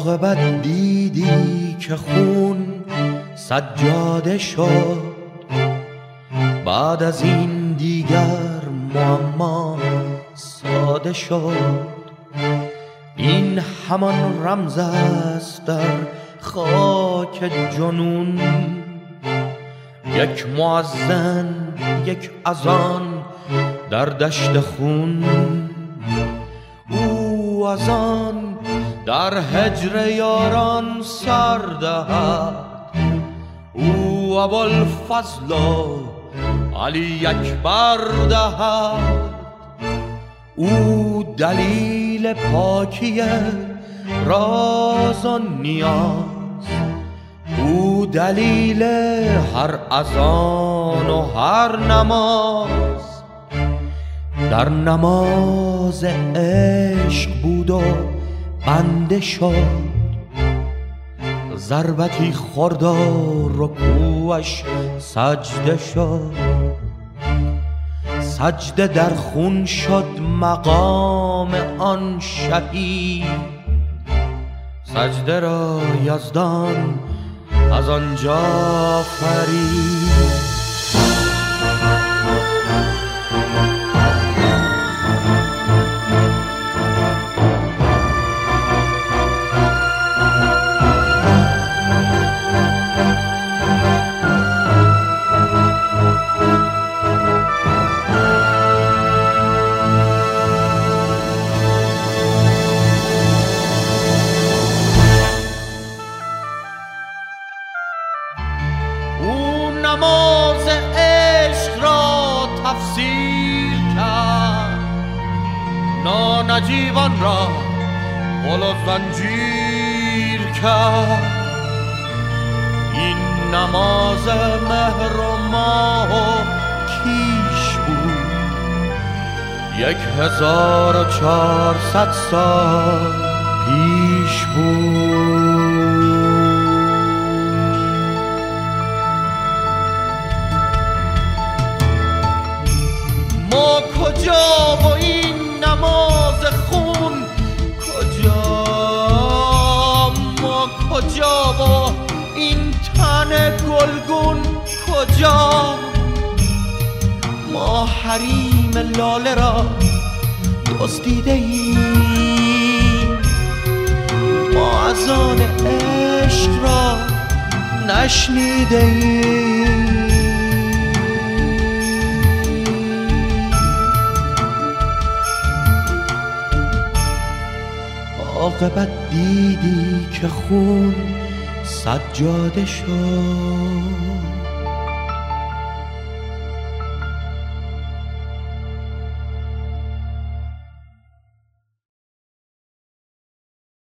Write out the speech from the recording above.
عاقبت دیدی که خون سجاده شد، بعد از این دیگر معما ساده شد. این همان رمز است در خاک جنون، یک مؤذن یک اذان در دشت خون. او از آن در هجر یاران سر دهد، او ابوالفضل علی اکبر دهد. او دلیل پاکی راز و نیاز، او دلیل هر اذان و هر نماز. در نماز عشق بود و بنده شد، ضربتی خورد و رکوعش سجده شد. سجده در خون شد مقام آن شهید، سجده را یزدان از آنجا فرید. نماز عشق را تفسیر کرد، نانجیبان را غل و زنجیر کرد. این نماز مهر و ماه و کیش بود، 1400 سال پیش بود. ما کجا و این نماز خون کجا؟ ما کجا و این تن گلگون کجا؟ ما حریم لاله را دزدیده ایم، ما اذان عشق را نشنیده ایم. عاقبت دیدی که خون سجاده شد،